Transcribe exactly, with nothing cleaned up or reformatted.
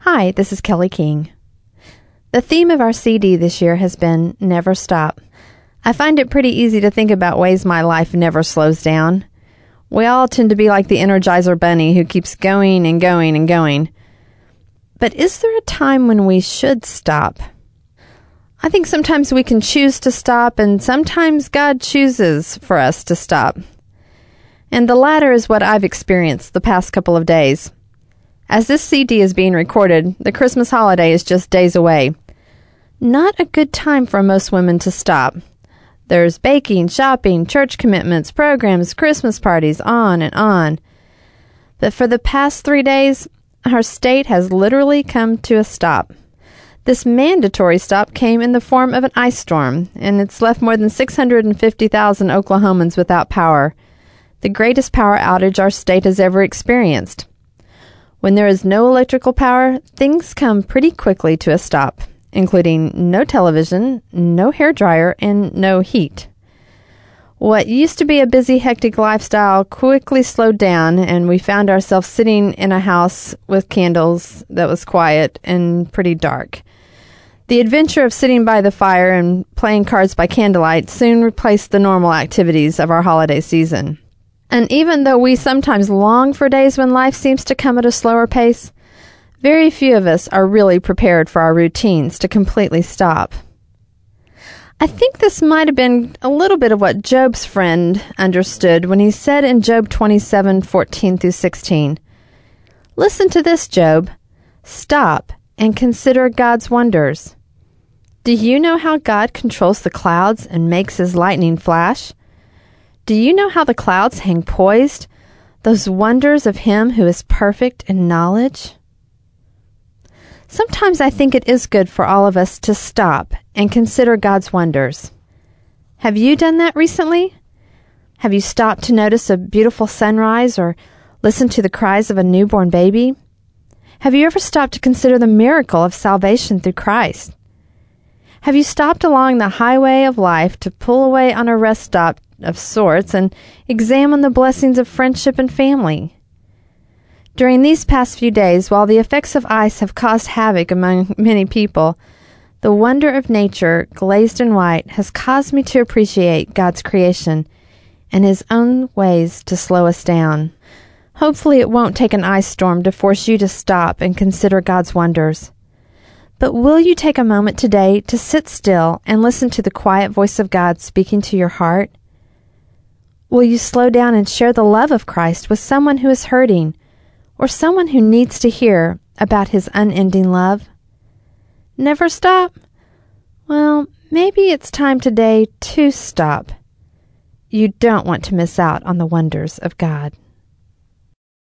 Hi, this is Kelly King. The theme of our C D this year has been Never Stop. I find it pretty easy to think about ways my life never slows down. We all tend to be like the Energizer Bunny who keeps going and going and going. But is there a time when we should stop? I think sometimes we can choose to stop, and sometimes God chooses for us to stop. And the latter is what I've experienced the past couple of days. As this C D is being recorded, the Christmas holiday is just days away. Not a good time for most women to stop. There's baking, shopping, church commitments, programs, Christmas parties, on and on. But for the past three days, our state has literally come to a stop. This mandatory stop came in the form of an ice storm, and it's left more than six hundred fifty thousand Oklahomans without power, the greatest power outage our state has ever experienced. When there is no electrical power, things come pretty quickly to a stop, including no television, no hairdryer, and no heat. What used to be a busy, hectic lifestyle quickly slowed down, and we found ourselves sitting in a house with candles that was quiet and pretty dark. The adventure of sitting by the fire and playing cards by candlelight soon replaced the normal activities of our holiday season. And even though we sometimes long for days when life seems to come at a slower pace, very few of us are really prepared for our routines to completely stop. I think this might have been a little bit of what Job's friend understood when he said in Job twenty-seven, fourteen through sixteen, "Listen to this, Job. Stop and consider God's wonders. Do you know how God controls the clouds and makes his lightning flash? Do you know how the clouds hang poised, those wonders of him who is perfect in knowledge?" Sometimes I think it is good for all of us to stop and consider God's wonders. Have you done that recently? Have you stopped to notice a beautiful sunrise or listen to the cries of a newborn baby? Have you ever stopped to consider the miracle of salvation through Christ? Have you stopped along the highway of life to pull away on a rest stop of sorts and examine the blessings of friendship and family? During these past few days, while the effects of ice have caused havoc among many people, the wonder of nature, glazed in white, has caused me to appreciate God's creation and his own ways to slow us down. Hopefully it won't take an ice storm to force you to stop and consider God's wonders. But will you take a moment today to sit still and listen to the quiet voice of God speaking to your heart? Will you slow down and share the love of Christ with someone who is hurting, or someone who needs to hear about his unending love? Never stop? Well, maybe it's time today to stop. You don't want to miss out on the wonders of God.